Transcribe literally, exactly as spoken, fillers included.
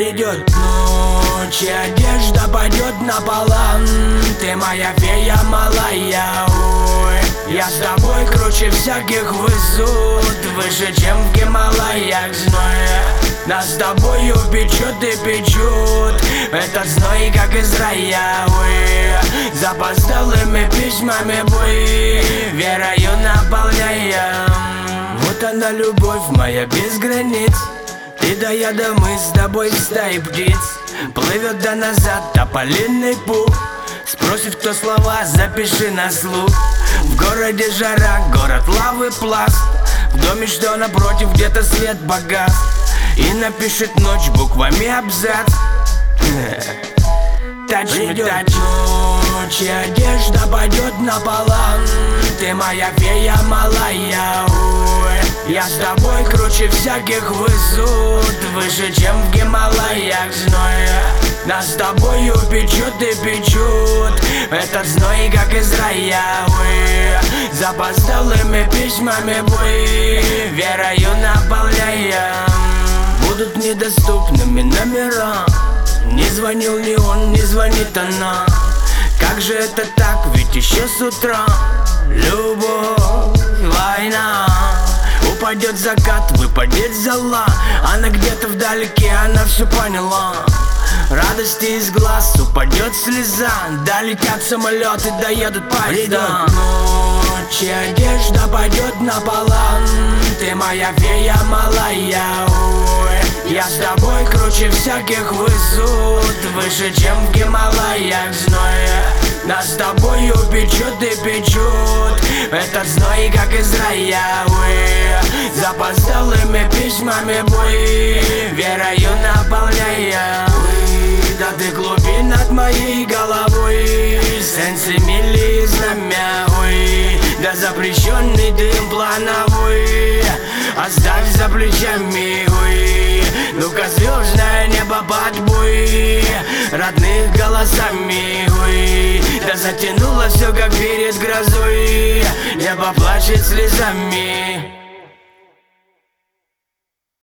Придет ночь, и одежда пойдет на пола. Ты моя фея малая, ой. Я с тобой круче всяких высот, выше, чем в Гималаях зноя. Нас с тобой печет и печет этот зной, как из рая, ой. Запоздалыми письмами бой верою наполняем. Вот она, любовь моя без границ. И до я да мы с тобой в стае птиц. Плывет до назад тополиный пух. Спросит, кто слова, запиши на слух. В городе жара, город лавы пласт. В доме, что напротив, где-то свет погас. И напишет ночь буквами абзац. Придет ночь, и одежда пойдет на пола. Ты моя фея малая, ой. Я с тобой круче всяких высот, выше, чем в Гималаях зноя. Нас с тобой печет и печет этот зной, как из рая, ой. Запоздалыми письмами бой верою наполняем. Будут недоступными номера. Не звонил ни он, не звонит она. Как же это так, ведь еще с утра любовь, война. Упадет закат, выпадет зола. Она где-то вдалеке, она все поняла. Радости из глаз упадет слеза. Долетят самолеты, доедут поезда. Придет ночь, и одежда пойдет на пола. Ты моя фея малая, ой. Я с тобой круче всяких высот, выше, чем в Гималаях зноя. Нас с тобой печет и печет этот зной, как из рая, ой. Запоздалыми письмами бой верою наполняя. Да ты глубин над моей головой, сенсы мили знамя, ой. Да запрещенный дым плановой оставь за плечами, ой. Ну-ка звездное небо под бой родных голосами, ой. Да затянуло все, как перед грозой, небо плачет слезами.